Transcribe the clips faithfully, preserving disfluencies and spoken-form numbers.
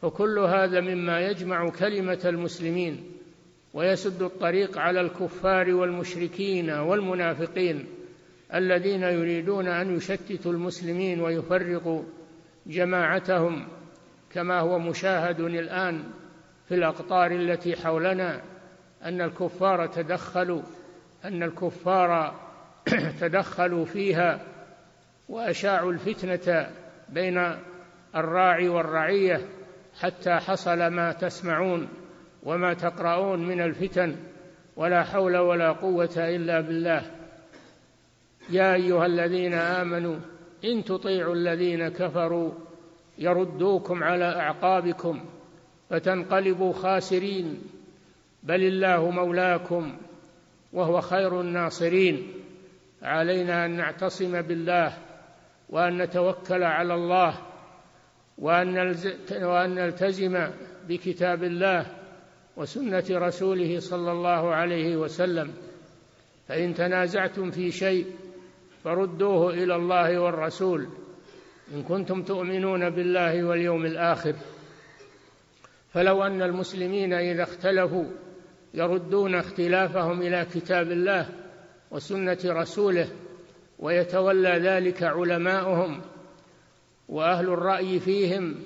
فكل هذا مما يجمع كلمة المسلمين ويسد الطريق على الكفار والمشركين والمنافقين الذين يريدون أن يشتتوا المسلمين ويفرقوا جماعتهم، كما هو مشاهد الآن في الأقطار التي حولنا أن الكفار تدخلوا أن الكفار تدخلوا فيها وأشاعوا الفتنة بين الراعي والرعية، حتى حصل ما تسمعون وما تقرؤون من الفتن، ولا حول ولا قوة إلا بالله. يا أيها الذين آمنوا إن تطيعوا الذين كفروا يردوكم على أعقابكم فتنقلبوا خاسرين، بل الله مولاكم وهو خير الناصرين. علينا أن نعتصم بالله وأن نتوكل على الله وأن نلتزم بكتاب الله وسنة رسوله صلى الله عليه وسلم. فإن تنازعتم في شيء فردوه إلى الله والرسول إن كنتم تؤمنون بالله واليوم الآخر. فلو أن المسلمين إذا اختلفوا يردون اختلافهم إلى كتاب الله وسنة رسوله ويتولى ذلك علماؤهم وأهل الرأي فيهم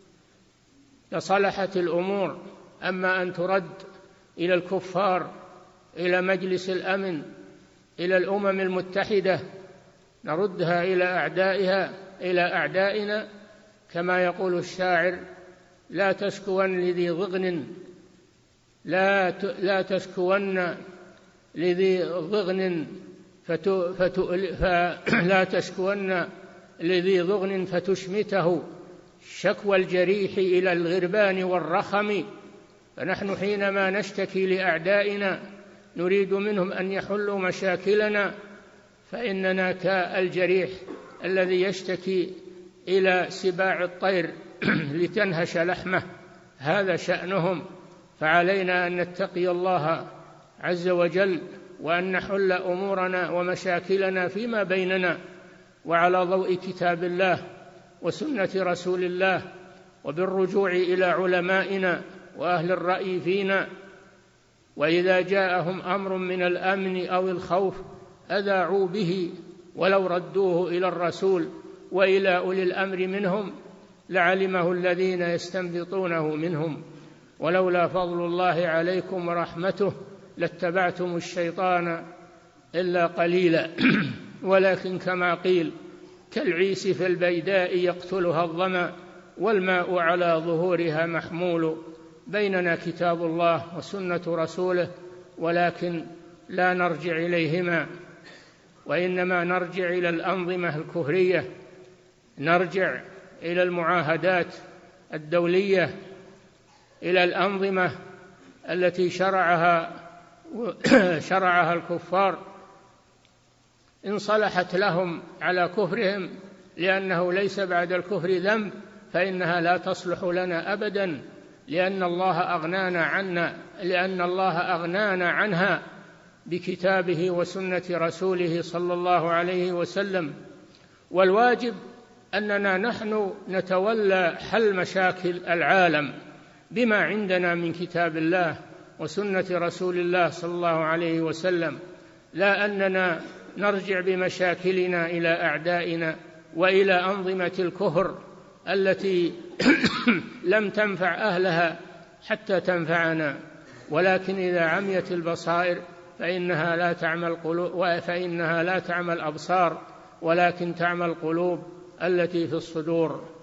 لصلحت الأمور. أما أن ترد إلى الكفار، إلى مجلس الأمن، إلى الأمم المتحدة، نردها إلى أعدائها إلى أعدائنا، كما يقول الشاعر: لا تشكون لذي ضغن لا لا تشكون لذي ضغن فلا تشكون لذي ضغن فتشمته شكوى الجريح إلى الغربان والرخم. فنحن حينما نشتكي لأعدائنا نريد منهم أن يحلوا مشاكلنا، فإننا كالجريح الذي يشتكي إلى سباع الطير لتنهش لحمه، هذا شأنهم. فعلينا أن نتقي الله عز وجل وأن نحل أمورنا ومشاكلنا فيما بيننا وعلى ضوء كتاب الله وسنة رسول الله، وبالرجوع إلى علمائنا وأهل الرأي فينا. وإذا جاءهم أمر من الأمن أو الخوف أذاعوا به، ولو ردوه إلى الرسول وإلى أولي الأمر منهم لعلمه الذين يستنبطونه منهم، ولولا فضل الله عليكم ورحمته لاتبعتم الشيطان إلا قليلا. ولكن كما قيل: كالعيس في البيداء يقتلها الظمأ والماء على ظهورها محمول. بيننا كتاب الله وسنة رسوله، ولكن لا نرجع إليهما، وإنما نرجع إلى الأنظمة الكفرية، نرجع إلى المعاهدات الدولية، إلى الأنظمة التي شرعها شرعها الكفار. إن صلحت لهم على كفرهم لأنه ليس بعد الكفر ذنب فإنها لا تصلح لنا أبدا، لأن الله أغنانا عنا لأن الله أغنانا عنها بكتابه وسنة رسوله صلى الله عليه وسلم. والواجب أننا نحن نتولى حل مشاكل العالم بما عندنا من كتاب الله وسنة رسول الله صلى الله عليه وسلم، لا أننا نرجع بمشاكلنا إلى أعدائنا وإلى أنظمة الكفر التي لم تنفع أهلها حتى تنفعنا. ولكن إذا عميت البصائر فإنها لا تعمى القلوب فإنها لا تعمى الأبصار ولكن تعمى القلوب التي في الصدور.